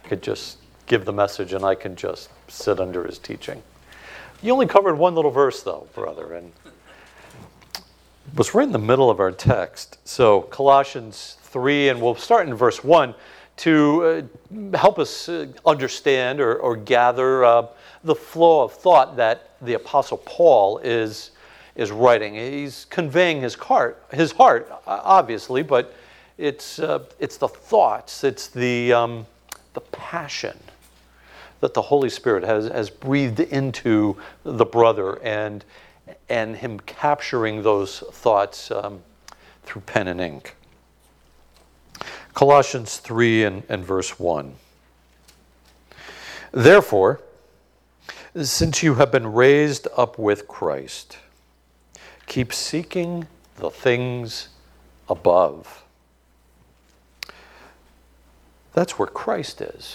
could just give the message and I can just sit under his teaching. You only covered one little verse, though, brother, and it was right in the middle of our text. So Colossians 3, and we'll start in verse 1 to help us understand or gather the flow of thought that the Apostle Paul is writing. He's conveying his heart, obviously, but it's the thoughts, it's the passion that the Holy Spirit has breathed into the brother, and him capturing those thoughts through pen and ink. Colossians 3 and verse 1. Therefore, since you have been raised up with Christ, keep seeking the things above. That's where Christ is,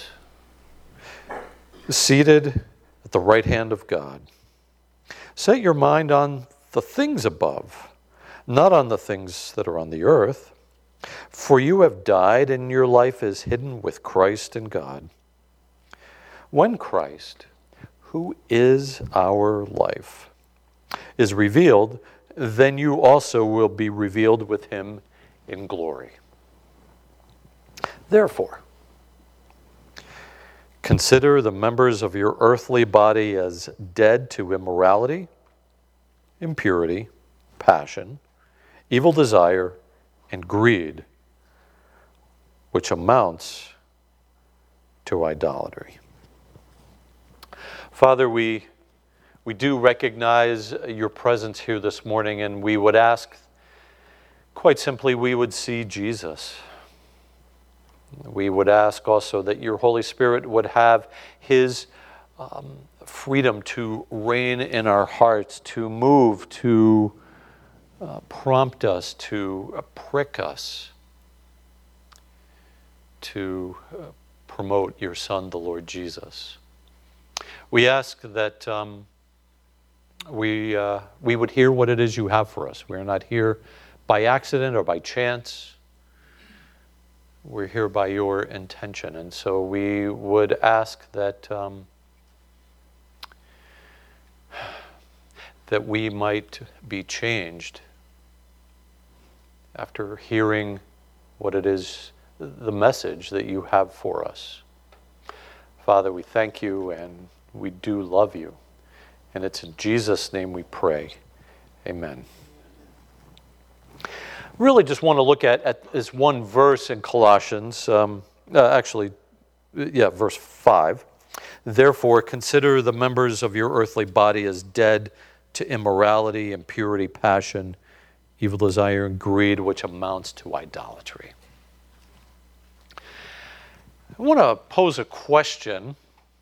seated at the right hand of God. Set your mind on the things above, not on the things that are on the earth. For you have died, and your life is hidden with Christ in God. When Christ, who is our life, is revealed, then you also will be revealed with him in glory. Therefore, consider the members of your earthly body as dead to immorality, impurity, passion, evil desire, and greed, which amounts to idolatry. Father, we do recognize your presence here this morning, and we would ask, quite simply, we would see Jesus. We would ask also that your Holy Spirit would have his freedom to reign in our hearts, to move, to prompt us, to prick us, to promote your Son, the Lord Jesus. We ask that we would hear what it is you have for us. We're not here by accident or by chance. We're here by your intention. And so we would ask that that we might be changed after hearing what it is, the message that you have for us. Father, we thank you and we do love you. And it's in Jesus' name we pray. Amen. Really just want to look at this one verse in Colossians, verse 5. Therefore, consider the members of your earthly body as dead to immorality, impurity, passion, evil desire, and greed, which amounts to idolatry. I want to pose a question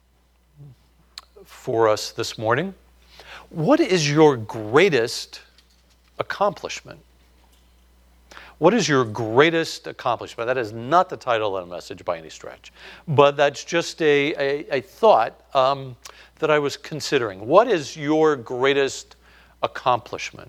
for us this morning. What is your greatest accomplishment? What is your greatest accomplishment? That is not the title of the message by any stretch, but that's just a thought that I was considering. What is your greatest accomplishment?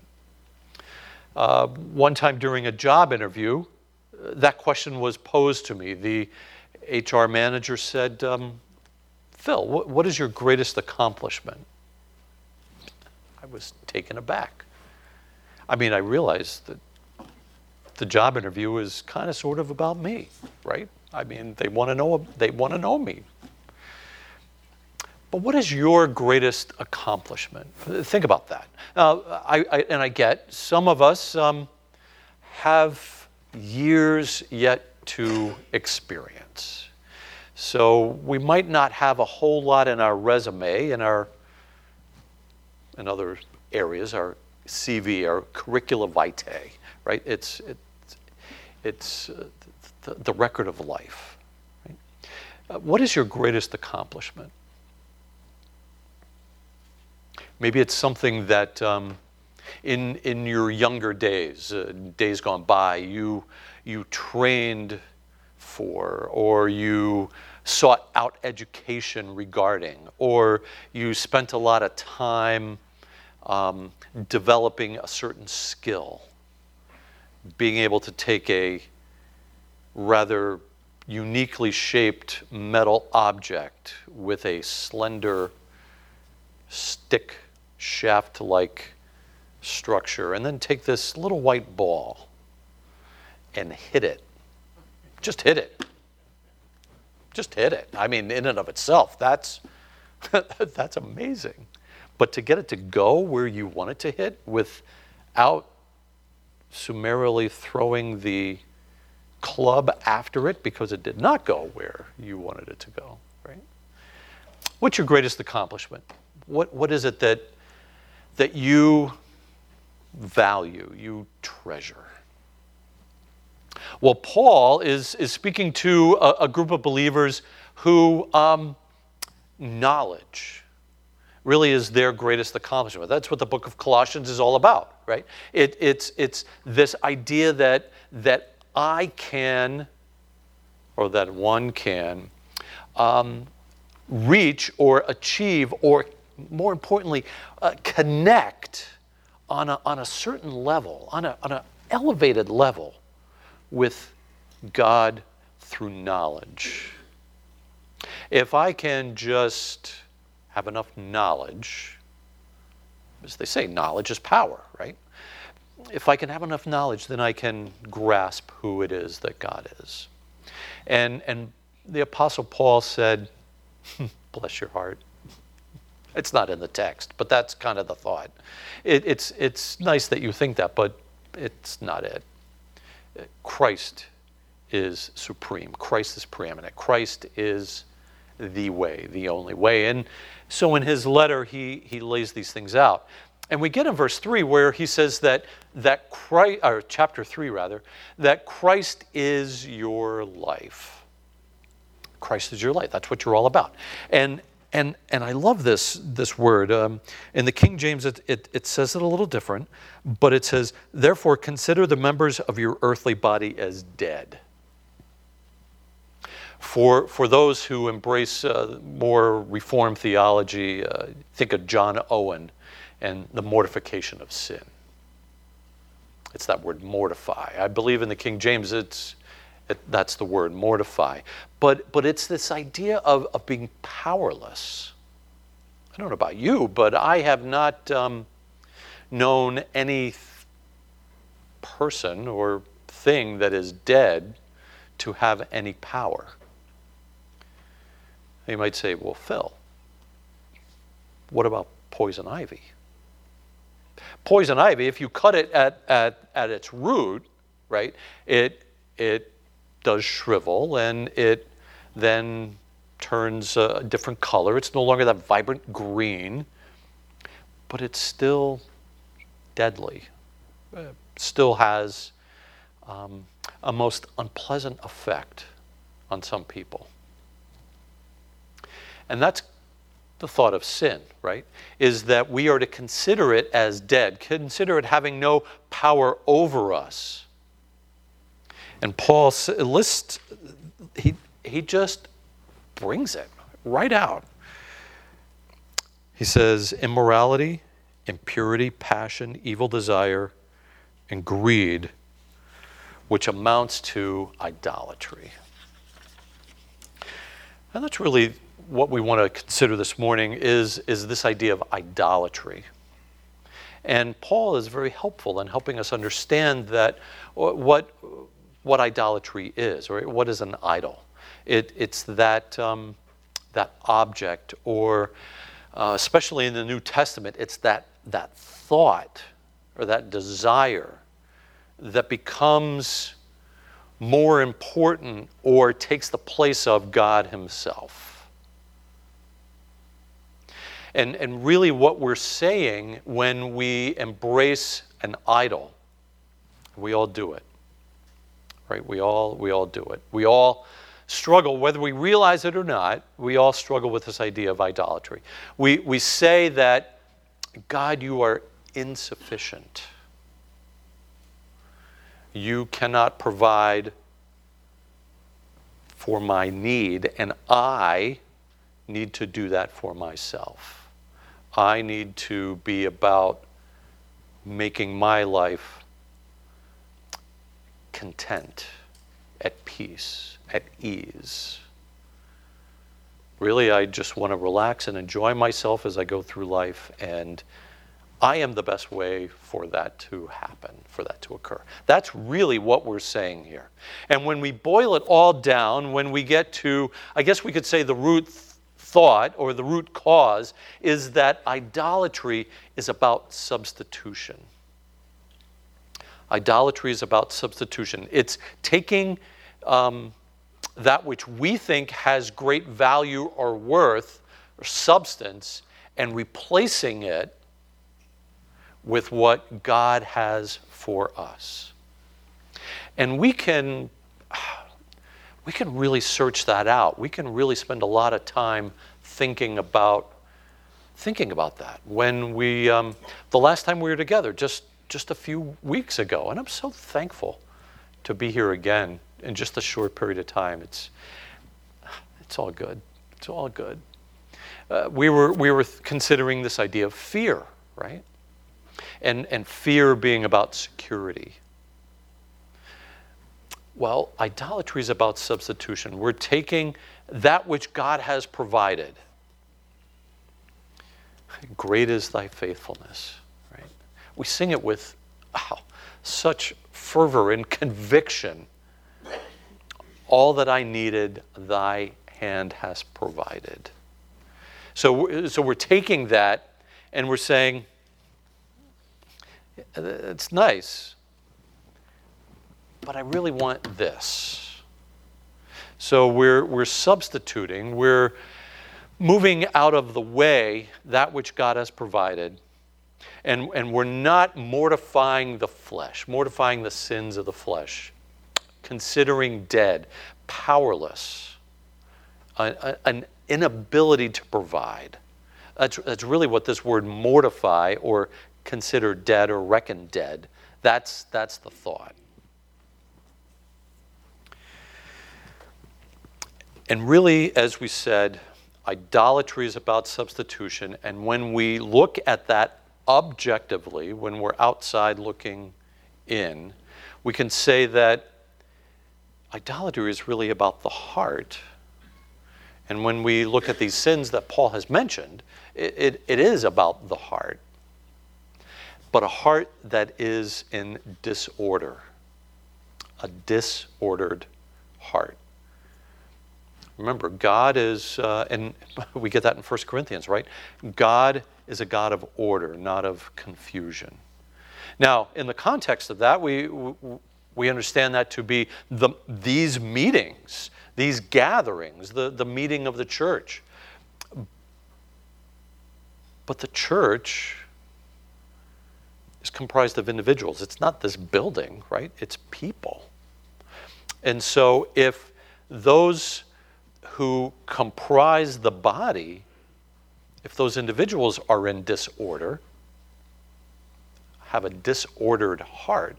One time during a job interview, that question was posed to me. The HR manager said, Phil, what is your greatest accomplishment? I was taken aback. I mean, I realized that the job interview is kind of sort of about me, right? I mean, they want to know me. But what is your greatest accomplishment? Think about that. I get some of us have years yet to experience. So we might not have a whole lot in our resume, in other areas, our CV, our curricula vitae, right? It's the record of life. Right? What is your greatest accomplishment? Maybe it's something that in your younger days, days gone by, you trained for, or you sought out education regarding, or you spent a lot of time developing a certain skill, being able to take a rather uniquely shaped metal object with a slender stick shaft-like structure, and then take this little white ball and hit it. Just hit it. Just hit it. I mean, in and of itself, that's amazing. But to get it to go where you want it to hit without summarily throwing the club after it because it did not go where you wanted it to go, right? What's your greatest accomplishment? What is it that you value, you treasure? Well, Paul is speaking to a group of believers who knowledge really is their greatest accomplishment. That's what the book of Colossians is all about, right? It's this idea that I can, or that one can, reach or achieve, or more importantly, connect on a certain level, on an elevated level with God through knowledge. If I can just have enough knowledge, as they say, knowledge is power, right? If I can have enough knowledge, then I can grasp who it is that God is. And the Apostle Paul said, bless your heart. It's not in the text, but that's kind of the thought. It's nice that you think that, but it's not it. Christ is supreme. Christ is preeminent. Christ is the way, the only way. And so in his letter, he lays these things out. And we get in verse 3 where he says that Christ, or chapter 3 rather, that Christ is your life. Christ is your life. That's what you're all about. And I love this word. In the King James, it says it a little different, but it says, therefore consider the members of your earthly body as dead. For those who embrace more Reformed theology, think of John Owen and the mortification of sin. It's that word mortify. I believe in the King James that's the word, mortify. But it's this idea of being powerless. I don't know about you, but I have not known any person or thing that is dead to have any power. You might say, well, Phil, what about poison ivy? Poison ivy, if you cut it at its root, right, it does shrivel, and it then turns a different color. It's no longer that vibrant green, but it's still deadly. Still has a most unpleasant effect on some people. And that's the thought of sin, right? Is that we are to consider it as dead, consider it having no power over us. And Paul lists, he just brings it right out. He says, immorality, impurity, passion, evil desire, and greed, which amounts to idolatry. And that's really what we want to consider this morning is this idea of idolatry. And Paul is very helpful in helping us understand that what idolatry is, or what is an idol. It's that object, or especially in the New Testament, it's that thought or that desire that becomes more important or takes the place of God himself. And really what we're saying when we embrace an idol, we all do it, right? We all do it. We all struggle, whether we realize it or not, we all struggle with this idea of idolatry. We say that, God, you are insufficient. You cannot provide for my need, and I need to do that for myself. I need to be about making my life content, at peace, at ease. Really, I just want to relax and enjoy myself as I go through life, and I am the best way for that to happen, for that to occur. That's really what we're saying here. And when we boil it all down, when we get to, I guess we could say the root thought or the root cause is that idolatry is about substitution. Idolatry is about substitution. It's taking that which we think has great value or worth or substance and replacing it with what God has for us. And we can really search that out. We can really spend a lot of time thinking about that. When we, the last time we were together, just a few weeks ago, and I'm so thankful to be here again in just a short period of time. It's all good. It's all good. We were considering this idea of fear, right? And fear being about security. Well, idolatry is about substitution. We're taking that which God has provided. Great is thy faithfulness, right? We sing it with such fervor and conviction. All that I needed, thy hand has provided. So we're taking that and we're saying, it's nice, but I really want this. So we're substituting, we're moving out of the way that which God has provided, and we're not mortifying the flesh, mortifying the sins of the flesh, considering dead, powerless, an inability to provide. That's really what this word mortify or consider dead or reckon dead, that's the thought. And really, as we said, idolatry is about substitution, and when we look at that objectively, when we're outside looking in, we can say that idolatry is really about the heart. And when we look at these sins that Paul has mentioned, it is about the heart. But a heart that is in disorder. A disordered heart. Remember, God is, and we get that in 1 Corinthians, right? God is a God of order, not of confusion. Now, in the context of that, we understand that to be these meetings, these gatherings, the meeting of the church. But the church is comprised of individuals. It's not this building, right? It's people. And so if those who comprise the body, if those individuals are in disorder, have a disordered heart,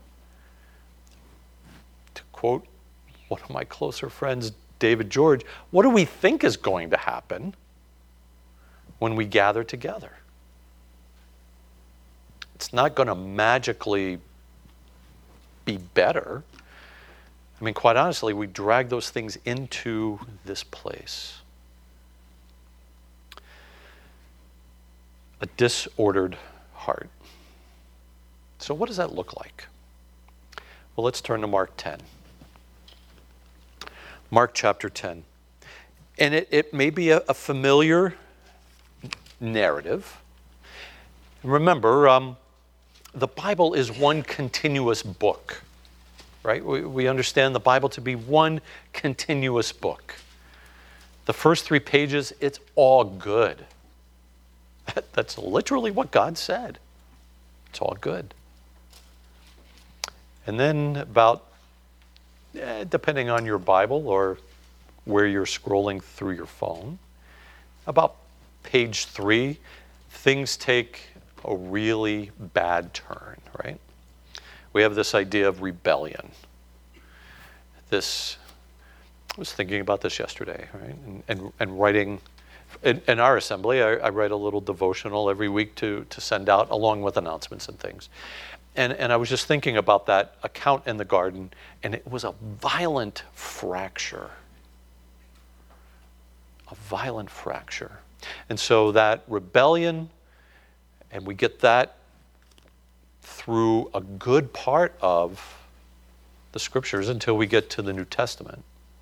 to quote one of my closer friends, David George, what do we think is going to happen when we gather together? It's not going to magically be better. I mean, quite honestly, we drag those things into this place. A disordered heart. So what does that look like? Well, let's turn to Mark 10. Mark chapter 10. And it may be a familiar narrative. Remember, the Bible is one continuous book, right? We understand the Bible to be one continuous book. The first 3 pages, it's all good. That's literally what God said. It's all good. And then about, depending on your Bible or where you're scrolling through your phone, about page 3, things take a really bad turn, right? We have this idea of rebellion. I was thinking about this yesterday, right? And writing, in our assembly, I write a little devotional every week to send out along with announcements and things. And I was just thinking about that account in the garden, and it was a violent fracture violent fracture. And so that rebellion, and we get that through a good part of the scriptures until we get to the New Testament.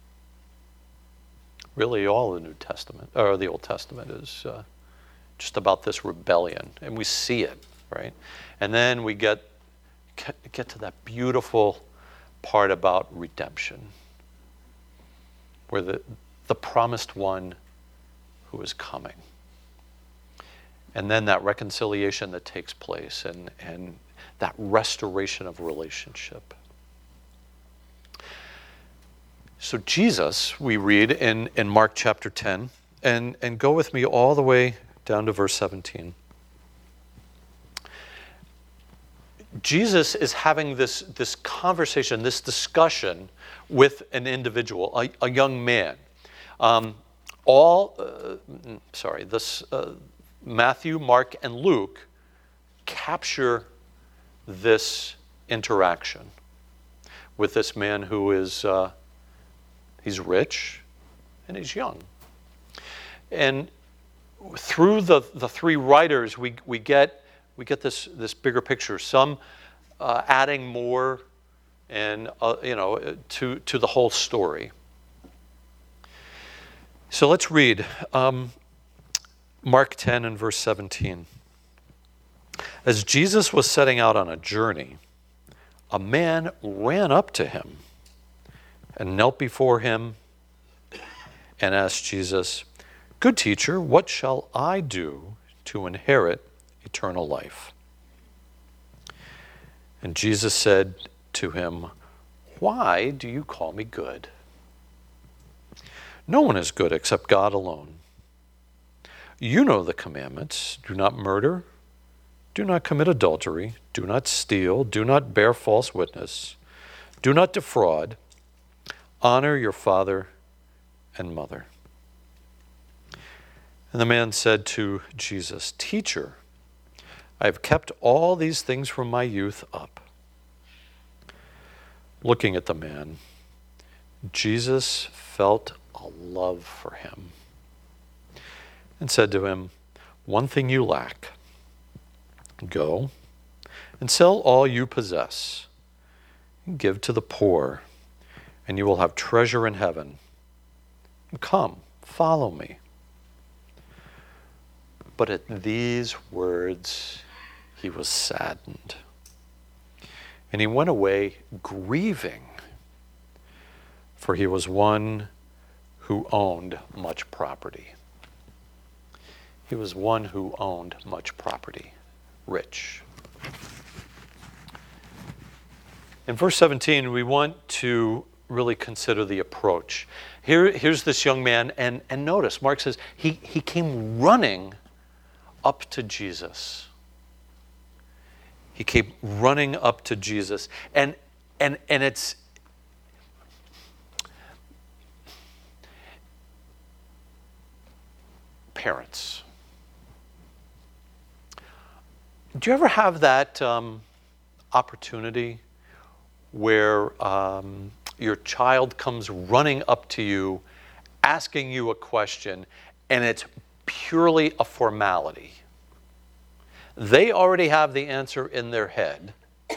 Really, all the New Testament, or the Old Testament, is just about this rebellion, and we see it, right? And then we get to that beautiful part about redemption, where the promised one who is coming, and then that reconciliation that takes place, and that restoration of relationship. So Jesus, we read in Mark chapter 10, and go with me all the way down to verse 17. Jesus is having this conversation, this discussion with an individual, a young man. Matthew, Mark, and Luke capture this interaction with this man who is... he's rich, and he's young. And through the three writers, we get this bigger picture. Some adding more, and to the whole story. So let's read Mark 10 and verse 17. As Jesus was setting out on a journey, a man ran up to him and knelt before him and asked Jesus, "Good teacher, what shall I do to inherit eternal life?" And Jesus said to him, "Why do you call me good? No one is good except God alone. You know the commandments: do not murder, do not commit adultery, do not steal, do not bear false witness, do not defraud, honor your father and mother." And the man said to Jesus, "Teacher, I have kept all these things from my youth up." Looking at the man, Jesus felt a love for him and said to him, "One thing you lack. Go and sell all you possess and give to the poor, and you will have treasure in heaven. Come, follow me." But at these words, he was saddened, and he went away grieving, for he was one who owned much property. He was one who owned much property, rich. In verse 17, we want to really consider the approach. Here's this young man, and notice, Mark says, he came running up to Jesus. He came running up to Jesus. And it's... Parents. Do you ever have that opportunity where your child comes running up to you, asking you a question, and it's purely a formality? They already have the answer in their head.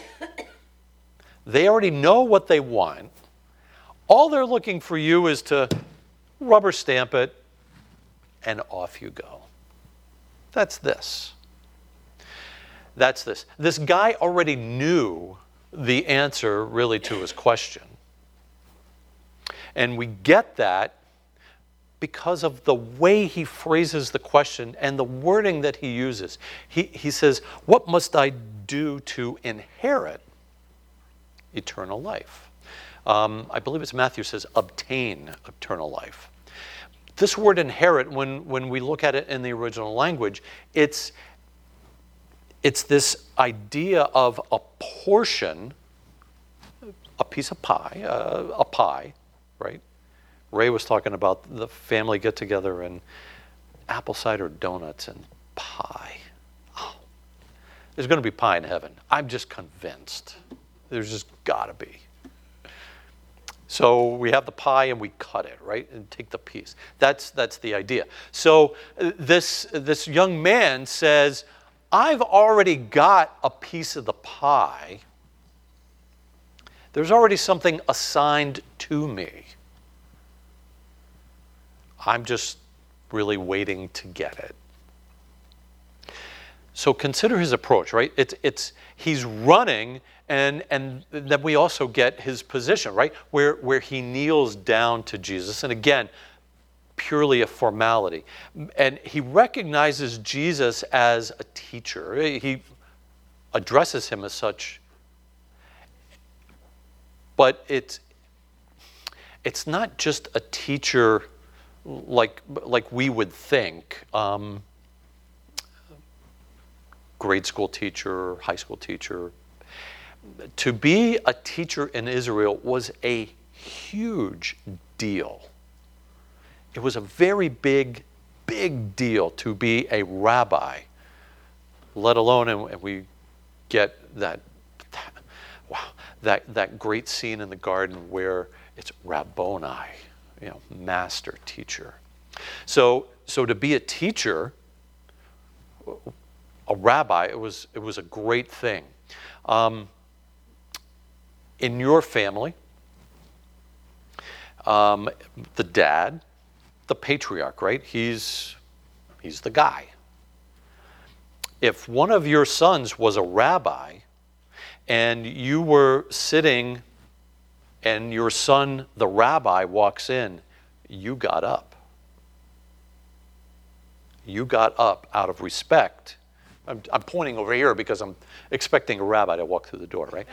They already know what they want. All they're looking for you is to rubber stamp it, and off you go. That's this. That's this. This guy already knew the answer really to his question. And we get that because of the way he phrases the question and the wording that he uses. He says, "What must I do to inherit eternal life?" I believe it's Matthew says, "obtain eternal life." This word inherit, when we look at it in the original language, it's this idea of a portion, a piece of pie, a pie, right? Ray was talking about the family get-together and apple cider donuts and pie. Oh, there's going to be pie in heaven. I'm just convinced. There's just got to be. So we have the pie and we cut it, right? And take the piece. That's the idea. So this young man says, I've already got a piece of the pie. There's already something assigned to me. I'm just really waiting to get it. So consider his approach, right? He's running, and then we also get his position, right? Where he kneels down to Jesus. And again, purely a formality. And he recognizes Jesus as a teacher. He addresses him as such. But it's not just a teacher like we would think. Grade school teacher, high school teacher. To be a teacher in Israel was a huge deal. It was a very big deal to be a rabbi, let alone, and we get that great scene in the garden where it's Rabboni, master, teacher. So to be a teacher, a rabbi, it was a great thing. In your family, the dad, the patriarch, right? He's the guy. If one of your sons was a rabbi and you were sitting and your son, the rabbi, walks in, you got up. You got up out of respect. I'm pointing over here because I'm expecting a rabbi to walk through the door, right?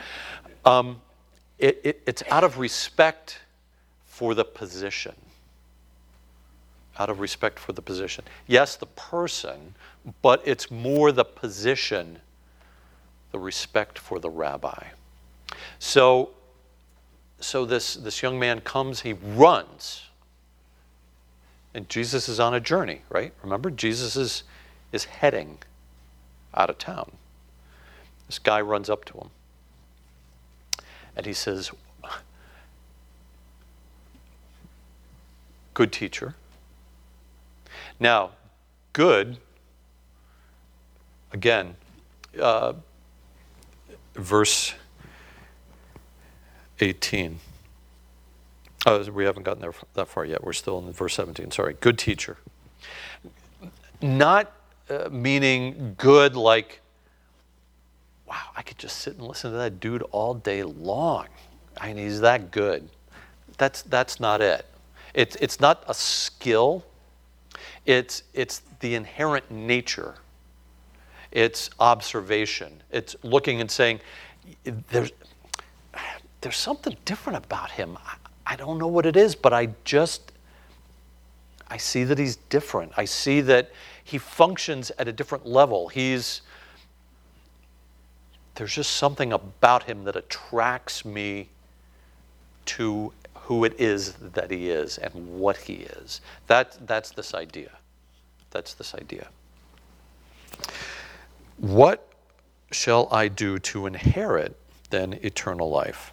It's out of respect for the position. Out of respect for the position. Yes, the person, but it's more the position, the respect for the rabbi. So this young man comes, he runs. And Jesus is on a journey, right? Remember, Jesus is heading out of town. This guy runs up to him. And he says, good teacher. Now, good, again, verse 18. Oh, we haven't gotten there that far yet. We're still in verse 17. Sorry. Good teacher. Not meaning good like, wow, I could just sit and listen to that dude all day long. I mean, he's that good. That's not it. It's not a skill. It's the inherent nature. It's observation. It's looking and saying, there's something different about him. I don't know what it is, but I see that he's different. I see that he functions at a different level. There's just something about him that attracts me to who it is that he is and what he is. That's this idea. That's this idea. What shall I do to inherit then eternal life?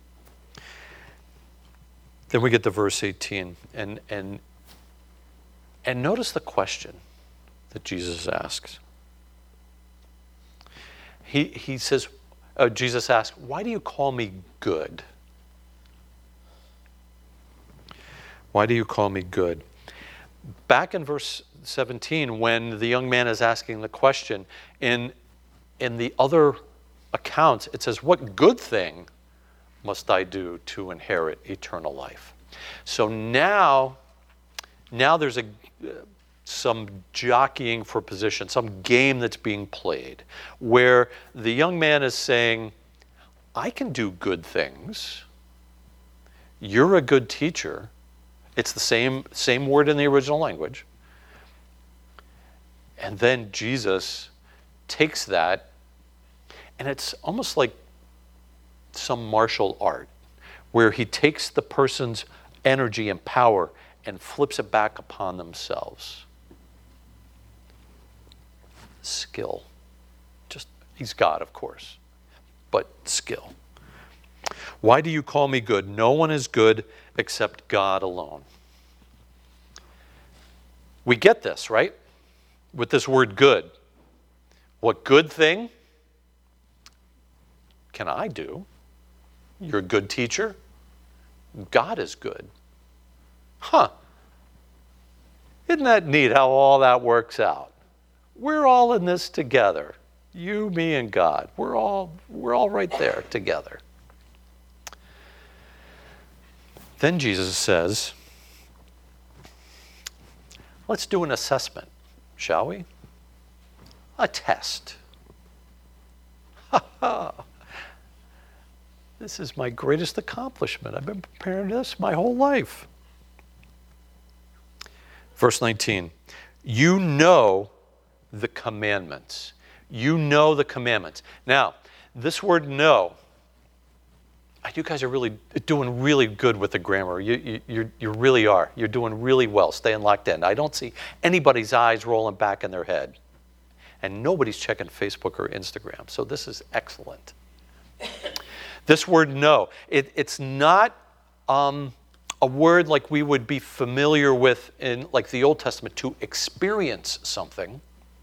Then we get to verse 18, and notice the question that Jesus asks. He says, Jesus asks, why do you call me good? Why do you call me good? Back in verse 17, when the young man is asking the question, in the other accounts, it says, what good thing must I do to inherit eternal life? So now there's some jockeying for position, some game that's being played, where the young man is saying, I can do good things. You're a good teacher. It's the same word in the original language. And then Jesus takes that, and it's almost like some martial art, where he takes the person's energy and power and flips it back upon themselves. Skill. He's God, of course, but skill. Why do you call me good? No one is good except God alone. We get this, right? With this word good. What good thing can I do? You're a good teacher. God is good. Huh. Isn't that neat how all that works out? We're all in this together. You, me, and God. We're all right there together. Then Jesus says, let's do an assessment, shall we? A test. Ha ha. This is my greatest accomplishment. I've been preparing this my whole life. Verse 19, you know the commandments. You know the commandments. Now, this word know, you guys are really doing really good with the grammar. You really are. You're doing really well, staying locked in. I don't see anybody's eyes rolling back in their head. And nobody's checking Facebook or Instagram. So this is excellent. This word know, it's not a word like we would be familiar with in like the Old Testament to experience something.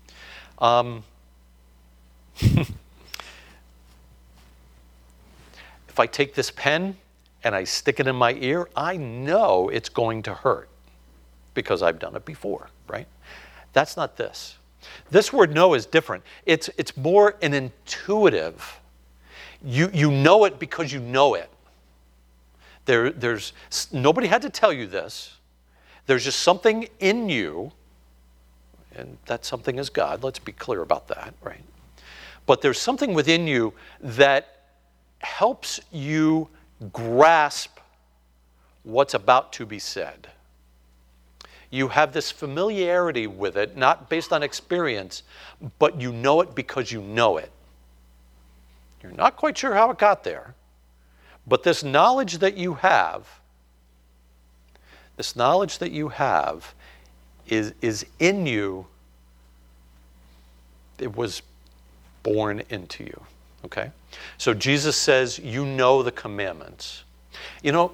If I take this pen and I stick it in my ear, I know it's going to hurt because I've done it before, right? That's not this. This word know is different. It's more an intuitive. You know it because you know it. There's nobody had to tell you this. There's just something in you, and that something is God. Let's be clear about that, right? But there's something within you that helps you grasp what's about to be said. You have this familiarity with it, not based on experience, but you know it because you know it. You're not quite sure how it got there, but this knowledge that you have is in you. It was born into you. Okay? So Jesus says, you know the commandments. You know,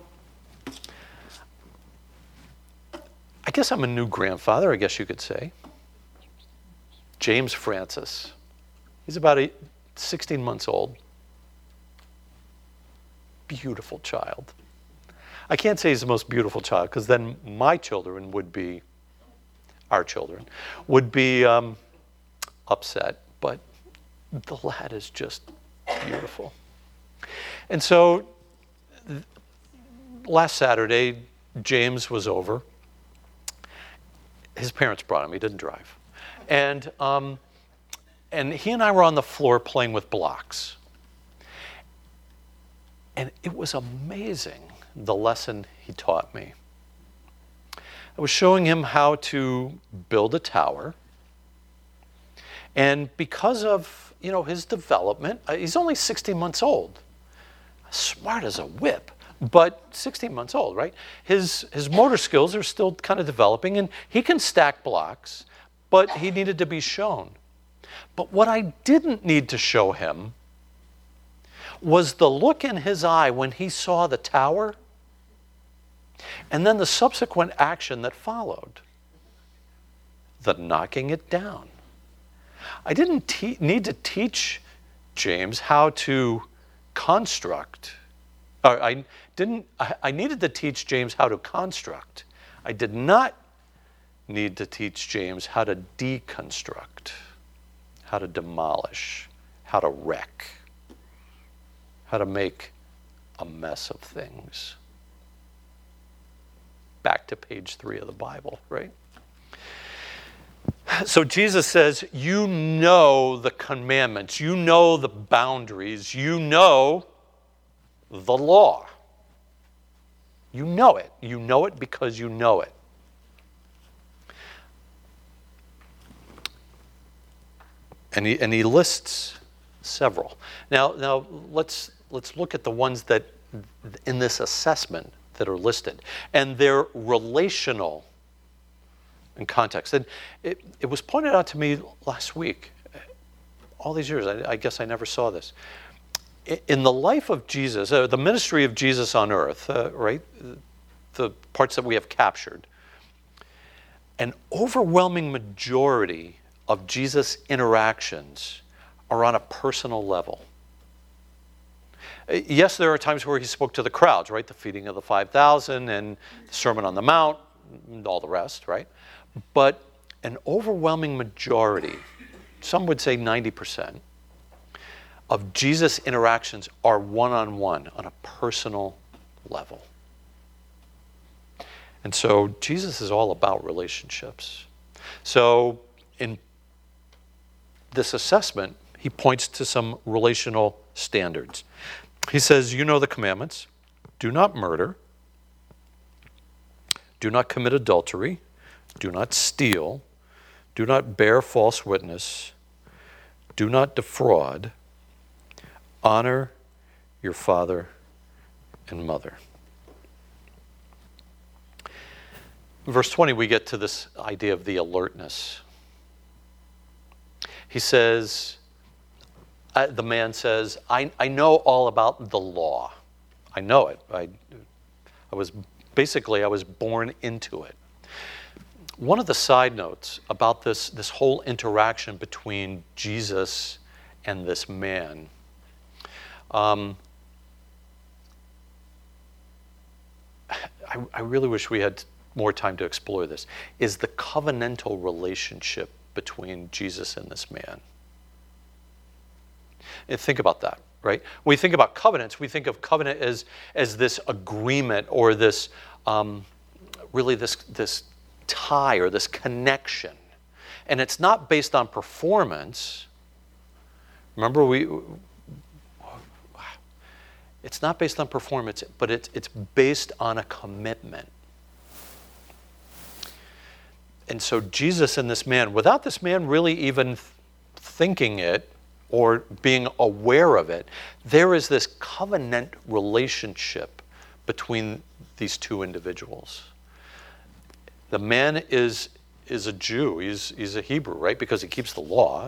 I guess I'm a new grandfather, I guess you could say. James Francis. He's about 16 months old. Beautiful child. I can't say he's the most beautiful child because then my children would be, our children, would be upset. But the lad is just beautiful. And so last Saturday, James was over. His parents brought him. He didn't drive. And he and I were on the floor playing with blocks. And it was amazing, the lesson he taught me. I was showing him how to build a tower. And because of, his development, he's only 16 months old. Smart as a whip, but 16 months old, right? His motor skills are still kind of developing, and he can stack blocks, but he needed to be shown. But what I didn't need to show him was the look in his eye when he saw the tower, and then the subsequent action that followed, the knocking it down. I didn't need to teach James how to construct. I needed to teach James how to construct. I did not need to teach James how to deconstruct, how to demolish, how to wreck, how to make a mess of things. Back to page 3 of the Bible, right? So Jesus says, you know the commandments, you know the boundaries, you know the law. You know it. You know it because you know it. And he lists several. Now let's look at the ones that in this assessment that are listed, and they're relational in context. And it was pointed out to me last week. All these years, I guess I never saw this. in the life of Jesus, the ministry of Jesus on earth, right, the parts that we have captured, an overwhelming majority of Jesus' interactions are on a personal level. Yes, there are times where he spoke to the crowds, right? The feeding of the 5,000 and the Sermon on the Mount, and all the rest, right? But an overwhelming majority, some would say 90%, of Jesus' interactions are one-on-one, on a personal level. And so Jesus is all about relationships. So in this assessment, he points to some relational standards. He says, you know the commandments. Do not murder. Do not commit adultery. Do not steal. Do not bear false witness. Do not defraud. Honor your father and mother. In verse 20, we get to this idea of the alertness. He says, the man says, I know all about the law. I know it. I was born into it. One of the side notes about this whole interaction between Jesus and this man, I really wish we had more time to explore this, is the covenantal relationship between Jesus and this man. And think about that, right? When we think about covenants, we think of covenant as this agreement or this really this tie or this connection. And it's not based on performance. Remember, it's not based on performance, but it's based on a commitment. And so Jesus and this man, without this man really even thinking it or being aware of it, there is this covenant relationship between these two individuals. The man is a Jew. He's a Hebrew, right? Because he keeps the law.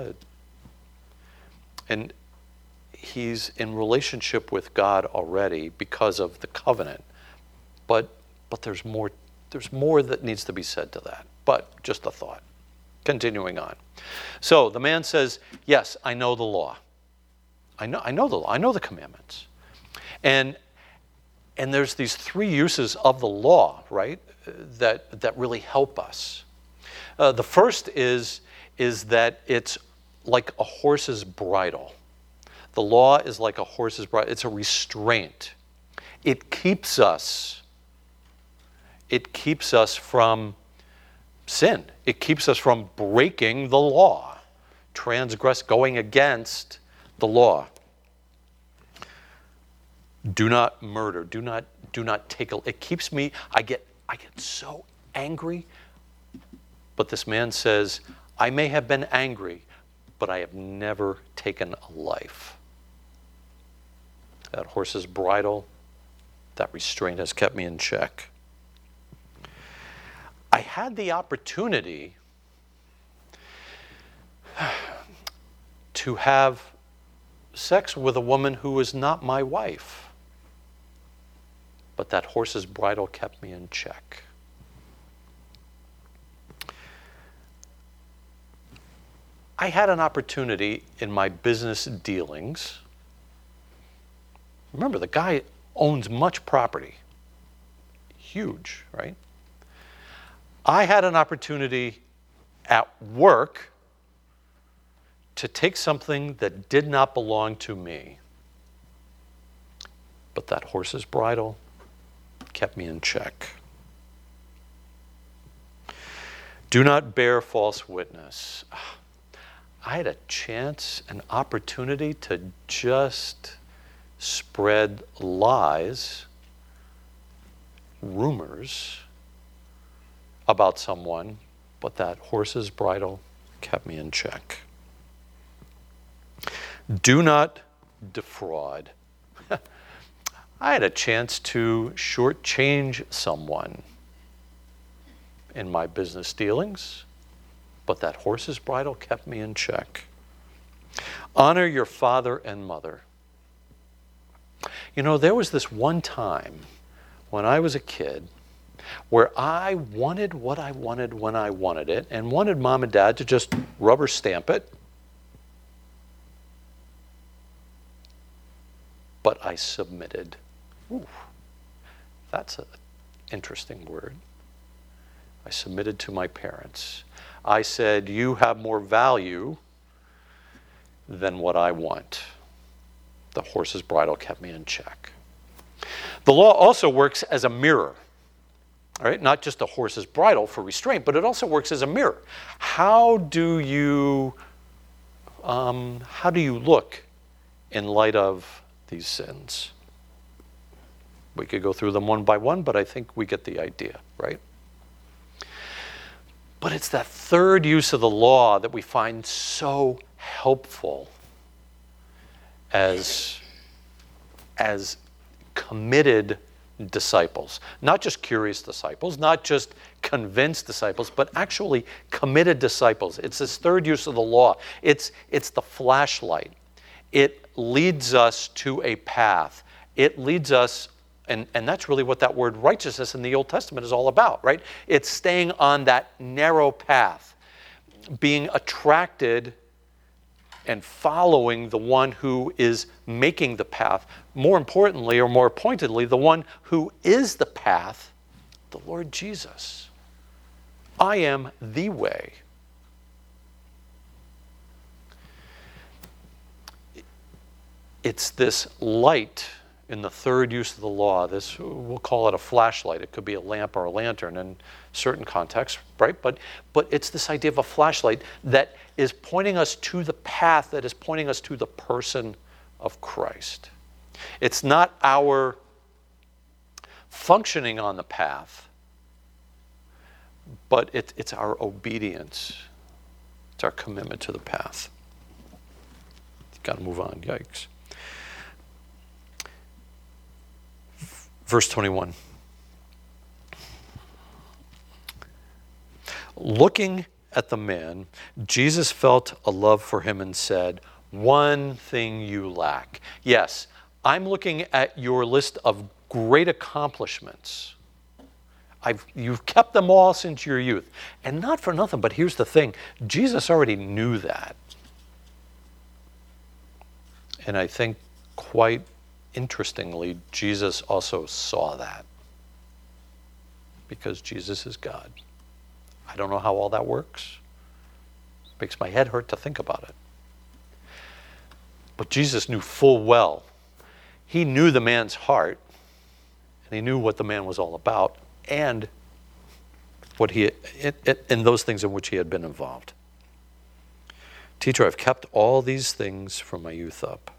And he's in relationship with God already because of the covenant. But there's more that needs to be said to that. But just a thought. Continuing on. So the man says, yes, I know the law. I know the law. I know the commandments. And there's these three uses of the law, right, that really help us. The first is that it's like a horse's bridle. The law is like a horse's bridle. It's a restraint. It keeps us from sin. It keeps us from breaking the law, going against the law. Do not murder. Do not take it keeps me. I get so angry. But this man says, I may have been angry, but I have never taken a life. That horse's bridle, that restraint has kept me in check. I had the opportunity to have sex with a woman who was not my wife, but that horse's bridle kept me in check. I had an opportunity in my business dealings. Remember, the guy owns much property. Huge, right? I had an opportunity at work to take something that did not belong to me. But that horse's bridle kept me in check. Do not bear false witness. I had a chance, an opportunity to just spread lies, rumors about someone, but that horse's bridle kept me in check. Do not defraud. I had a chance to shortchange someone in my business dealings, but that horse's bridle kept me in check. Honor your father and mother. There was this one time when I was a kid where I wanted what I wanted when I wanted it and wanted mom and dad to just rubber stamp it. But I submitted. Ooh, that's an interesting word. I submitted to my parents. I said, you have more value than what I want. The horse's bridle kept me in check. The law also works as a mirror. All right? Not just a horse's bridle for restraint, but it also works as a mirror. How do you look in light of these sins? We could go through them one by one, but I think we get the idea, right? But it's that third use of the law that we find so helpful as committed disciples. Not just curious disciples, not just convinced disciples, but actually committed disciples. It's this third use of the law. It's the flashlight. It leads us to a path. It leads us, and that's really what that word righteousness in the Old Testament is all about, right? It's staying on that narrow path, being attracted and following the one who is making the path. More importantly, or more pointedly, the one who is the path, the Lord Jesus. I am the way. It's this light in the third use of the law. This, we'll call it a flashlight. It could be a lamp or a lantern in certain contexts, right? But it's this idea of a flashlight that is pointing us to the path, that is pointing us to the person of Christ. It's not our functioning on the path, but it's our obedience. It's our commitment to the path. Got to move on. Yikes. Verse 21. Looking at the man, Jesus felt a love for him and said, one thing you lack. Yes, I'm looking at your list of great accomplishments. You've kept them all since your youth. And not for nothing, but here's the thing. Jesus already knew that. And I think quite interestingly, Jesus also saw that. Because Jesus is God. I don't know how all that works. It makes my head hurt to think about it. But Jesus knew full well. He knew the man's heart, and he knew what the man was all about, and what in those things in which he had been involved. Teacher, I've kept all these things from my youth up.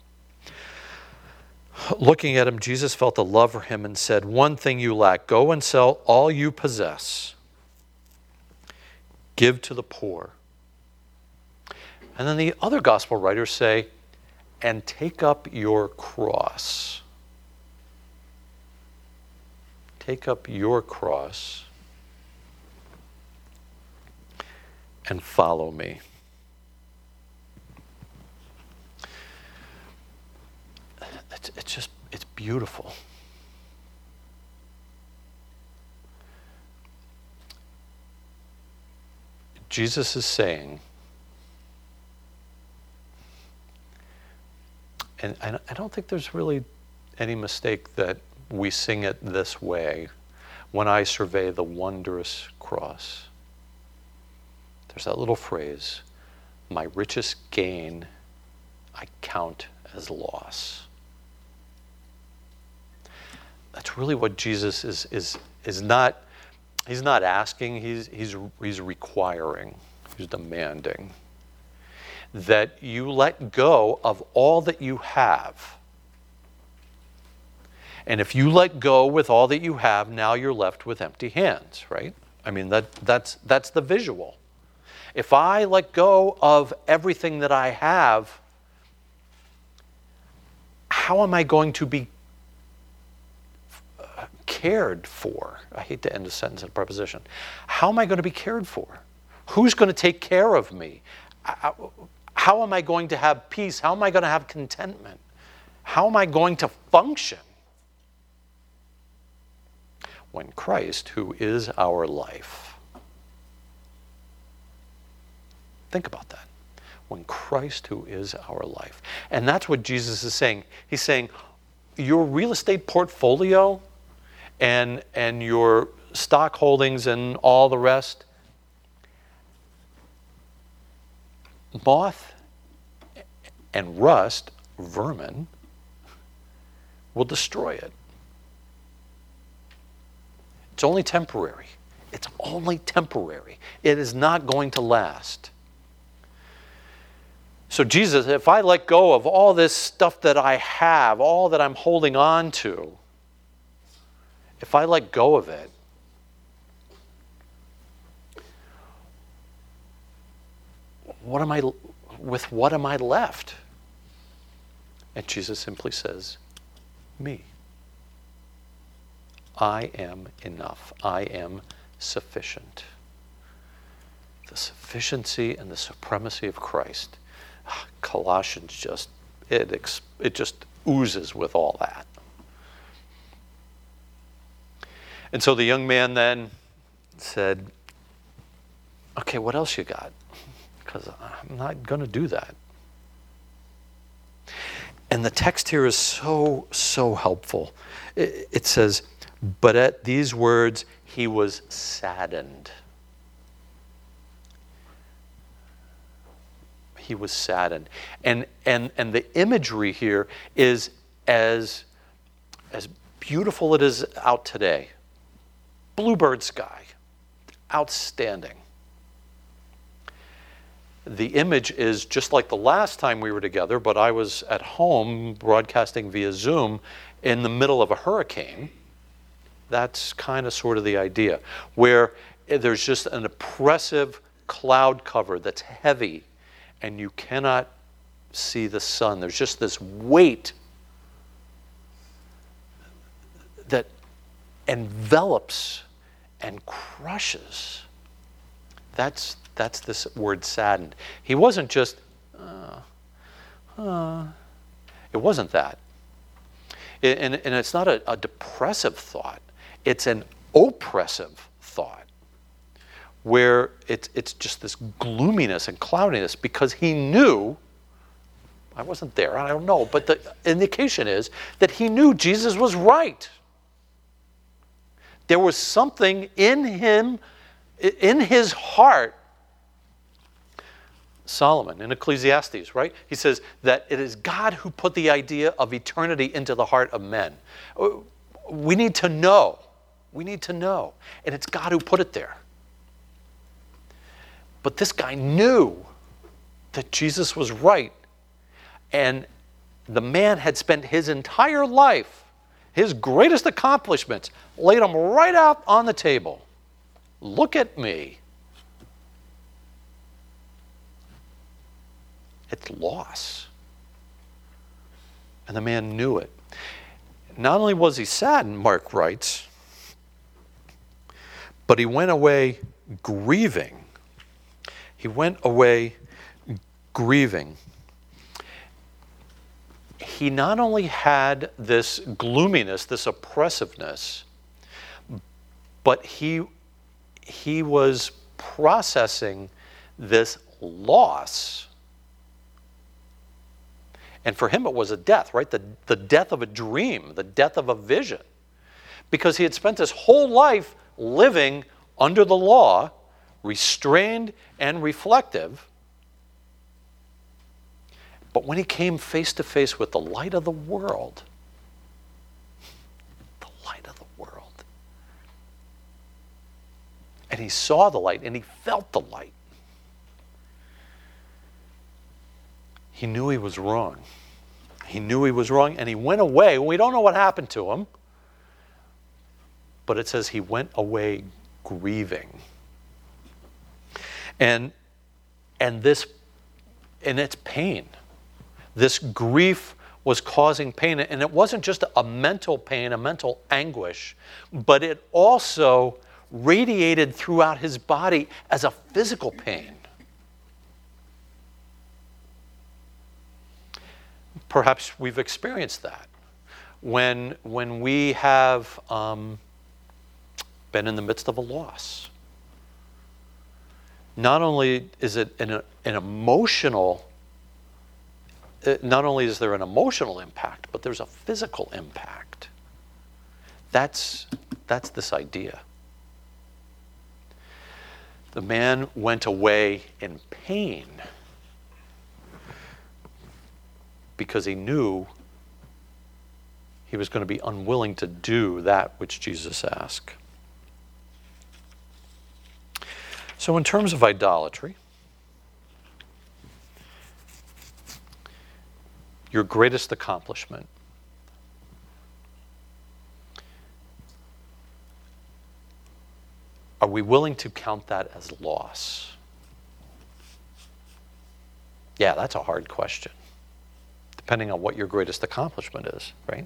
Looking at him, Jesus felt a love for him and said, one thing you lack, go and sell all you possess. Give to the poor. And then the other gospel writers say, and take up your cross. Take up your cross and follow me. It's beautiful. Jesus is saying, and I don't think there's really any mistake that we sing it this way, when I survey the wondrous cross. There's that little phrase, my richest gain I count as loss. That's really what Jesus is not. He's not asking. He's requiring. He's demanding that you let go of all that you have. And if you let go with all that you have, now you're left with empty hands, right? I mean, that's the visual. If I let go of everything that I have, how am I going to be cared for? I hate to end a sentence in a preposition. How am I going to be cared for? Who's going to take care of me? How am I going to have peace? How am I going to have contentment? How am I going to function? when Christ, who is our life. Think about that. When Christ, who is our life. And that's what Jesus is saying. He's saying, your real estate portfolio and your stock holdings and all the rest, moth and rust, vermin, will destroy it. It's only temporary. It's only temporary. It is not going to last. So Jesus, if I let go of all this stuff that I have, all that I'm holding on to, if I let go of it, what am I left? And Jesus simply says, me. I am enough. I am sufficient. The sufficiency and the supremacy of Christ. Colossians just oozes with all that. And so the young man then said, okay, what else you got? Because I'm not going to do that. And the text here is so helpful. It says, but at these words, he was saddened. He was saddened. And the imagery here is as beautiful it is out today. Bluebird sky. Outstanding. The image is just like the last time we were together, but I was at home broadcasting via Zoom in the middle of a hurricane. That's kind of sort of the idea, where there's just an oppressive cloud cover that's heavy and you cannot see the sun. There's just this weight that envelops and crushes. That's this word saddened. He wasn't just, it wasn't that. And it's not a depressive thought. It's an oppressive thought where it's just this gloominess and cloudiness because he knew, I wasn't there, I don't know, but the indication is that he knew Jesus was right. There was something in him, in his heart. Solomon in Ecclesiastes, right? He says that it is God who put the idea of eternity into the heart of men. We need to know. We need to know. And it's God who put it there. But this guy knew that Jesus was right. And the man had spent his entire life, his greatest accomplishments, laid them right out on the table. Look at me. It's loss. And the man knew it. Not only was he saddened, Mark writes, but he went away grieving. He went away grieving. He not only had this gloominess, this oppressiveness, but he was processing this loss. And for him it was a death, right? The death of a dream, the death of a vision. Because he had spent his whole life living under the law, restrained and reflective. But when he came face to face with the light of the world, and he saw the light and he felt the light, he knew he was wrong. He knew he was wrong, and he went away. We don't know what happened to him, but it says he went away grieving. And its pain. This grief was causing pain, and it wasn't just a mental pain, a mental anguish, but it also radiated throughout his body as a physical pain. Perhaps we've experienced that when we have been in the midst of a loss. Not only is it an emotional, not only is there an emotional impact, but there's a physical impact. That's this idea. The man went away in pain because he knew he was going to be unwilling to do that which Jesus asked. So in terms of idolatry, your greatest accomplishment, are we willing to count that as loss? Yeah, that's a hard question, depending on what your greatest accomplishment is, right?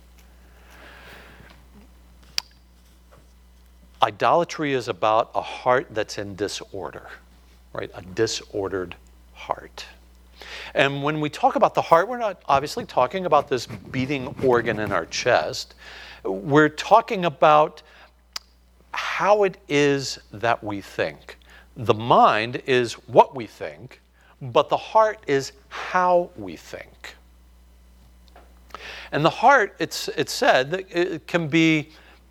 Idolatry is about a heart that's in disorder, right? A disordered heart. And when we talk about the heart, we're not obviously talking about this beating organ in our chest. We're talking about how it is that we think. The mind is what we think, but the heart is how we think. And the heart, it's said, that it can be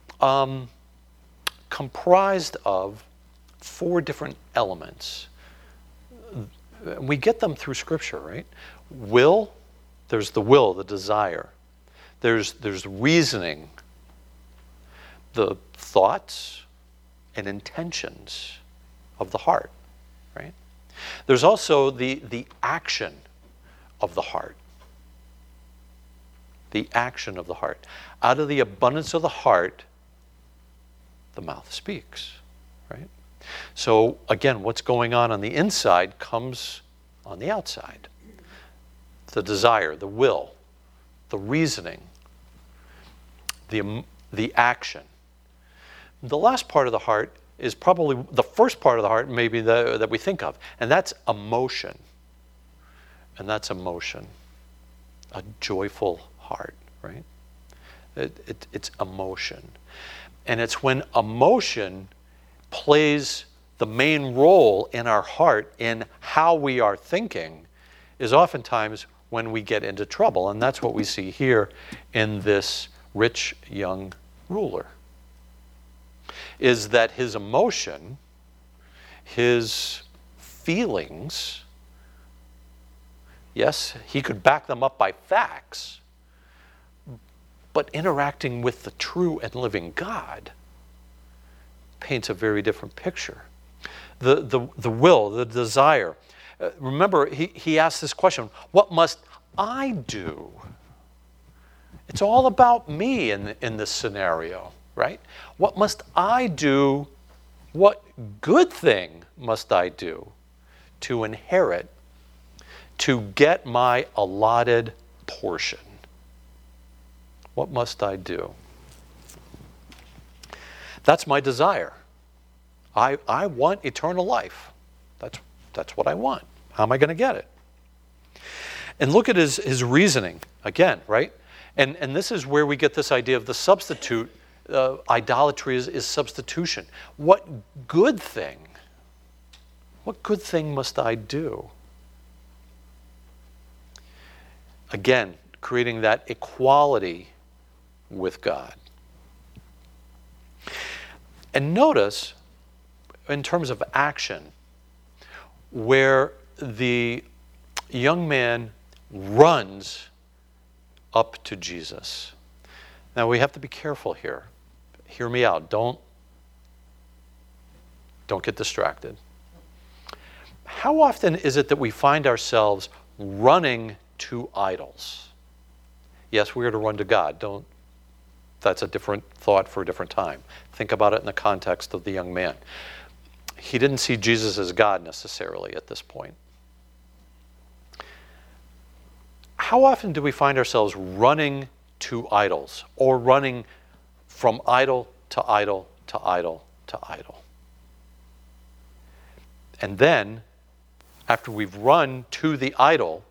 comprised of 4 different elements. We get them through Scripture, right? Will, there's the will, the desire. There's reasoning, the thoughts and intentions of the heart, right? There's also the action of the heart. The action of the heart. Out of the abundance of the heart, the mouth speaks, right? So again, what's going on the inside comes on the outside. The desire, the will, the reasoning, the action. The last part of the heart is probably the first part of the heart maybe that we think of, and that's emotion. And that's emotion. A joyful heart, right? It's emotion. And it's when emotion plays the main role in our heart in how we are thinking is oftentimes when we get into trouble. And that's what we see here in this rich young ruler. Is that his emotion, his feelings, yes, he could back them up by facts, but interacting with the true and living God paints a very different picture. The will, the desire. Remember, he asked this question, what must I do? It's all about me in this scenario, right? What must I do? What good thing must I do to inherit, to get my allotted portion? What must I do? That's my desire. I want eternal life. That's what I want. How am I going to get it? And look at his reasoning again, right? And this is where we get this idea of the substitute. Idolatry is substitution. What good thing must I do? Again, creating that equality with God. And notice, in terms of action, where the young man runs up to Jesus. Now we have to be careful here. Hear me out. Don't get distracted. How often is it that we find ourselves running to idols? Yes, we are to run to God. That's a different thought for a different time. Think about it in the context of the young man. He didn't see Jesus as God necessarily at this point. How often do we find ourselves running to idols or running from idol to idol to idol to idol? And then, after we've run to the idol,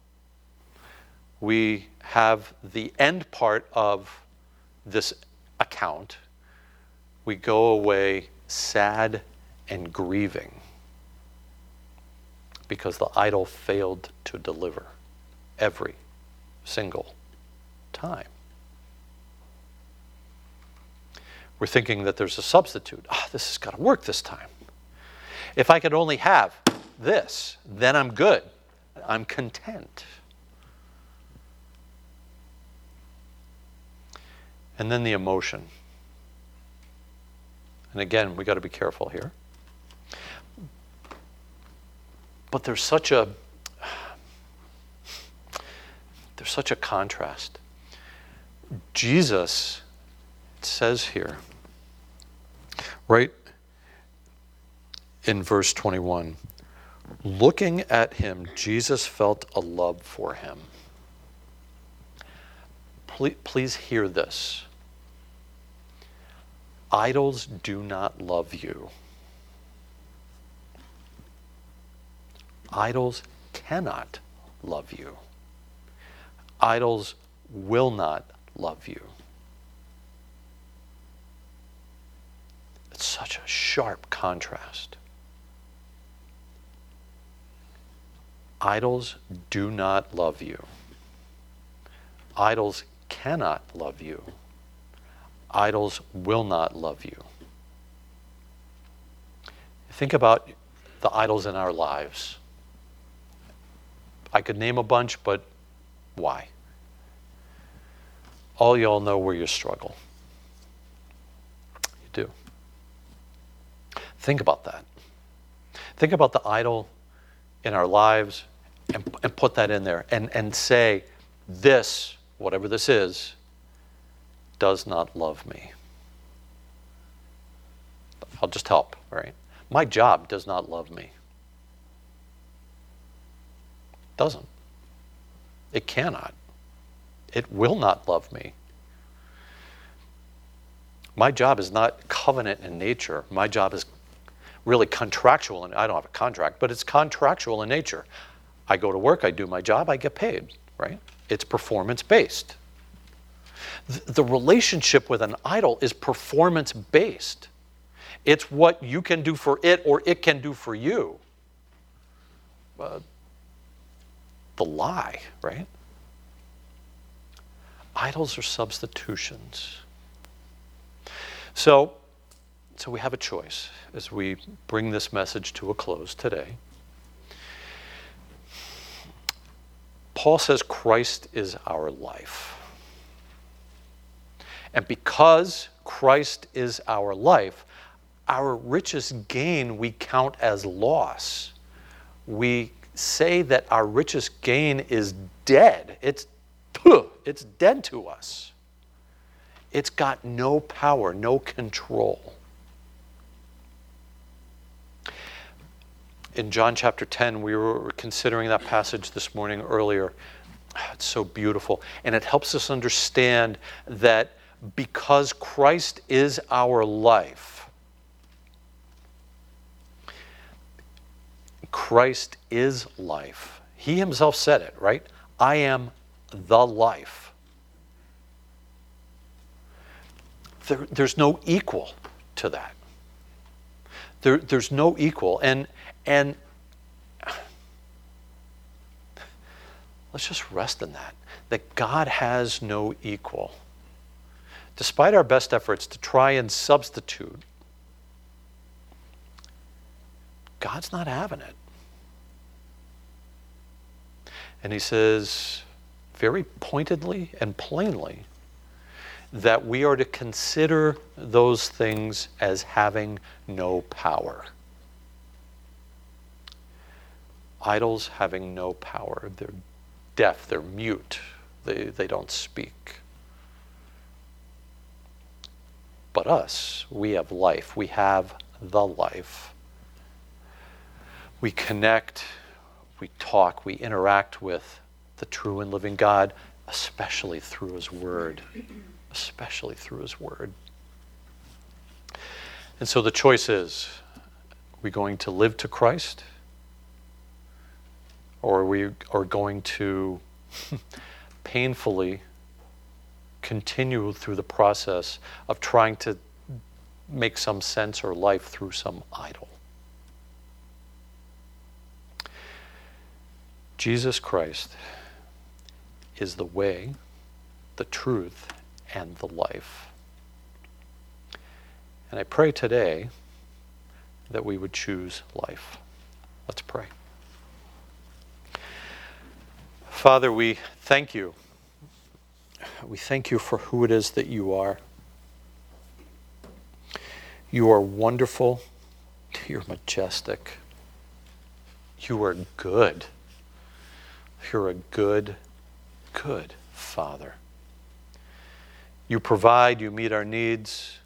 we have the end part of this account we go away sad and grieving because the idol failed to deliver every single time. We're thinking that there's a substitute. This has got to work this time. If I could only have this, then I'm good. I'm content. And then the emotion. And again, we got to be careful here. But there's such a contrast. Jesus, it says here, right in verse 21, looking at him, Jesus felt a love for him. Please hear this. Idols do not love you. Idols cannot love you. Idols will not love you. It's such a sharp contrast. Idols do not love you. Idols cannot love you. Idols will not love you. Think about the idols in our lives. I could name a bunch, but why? All y'all know where you struggle. You do. Think about that. Think about the idol in our lives and put that in there and say, this, whatever this is, does not love me. I'll just help, right? My job does not love me. Doesn't. It cannot. It will not love me. My job is not covenant in nature. My job is really contractual, and I don't have a contract, but it's contractual in nature. I go to work, I do my job, I get paid, right? It's performance-based. The relationship with an idol is performance-based. It's what you can do for it or it can do for you. The lie, right? Idols are substitutions. So we have a choice as we bring this message to a close today. Paul says Christ is our life. And because Christ is our life, our richest gain we count as loss. We say that our richest gain is dead. It's dead to us. It's got no power, no control. In John chapter 10, we were considering that passage this morning earlier. It's so beautiful. And it helps us understand that because Christ is our life, Christ is life. He himself said it, right? I am the life. There's no equal to that. There's no equal. And let's just rest in that God has no equal. Despite our best efforts to try and substitute, God's not having it. And he says very pointedly and plainly that we are to consider those things as having no power. Idols having no power. They're deaf, they're mute, they don't speak. But us, we have life. We have the life. We connect, we talk, we interact with the true and living God, especially through his word. Especially through his word. And so the choice is, are we going to live to Christ? Or we are going to painfully continue through the process of trying to make some sense or life through some idol. Jesus Christ is the way, the truth, and the life. And I pray today that we would choose life. Let's pray. Father, we thank you. We thank you for who it is that you are. You are wonderful. You're majestic. You are good. You're a good, good Father. You provide, you meet our needs.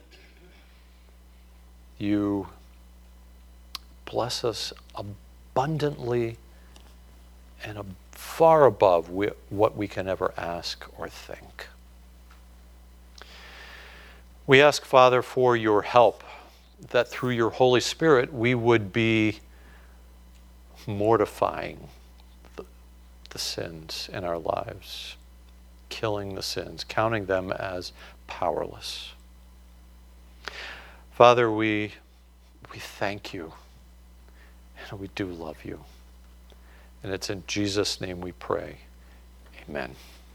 You bless us abundantly and far above what we can ever ask or think. We ask, Father, for your help, that through your Holy Spirit we would be mortifying the sins in our lives, killing the sins, counting them as powerless. Father, we thank you, and we do love you. And it's in Jesus' name we pray. Amen.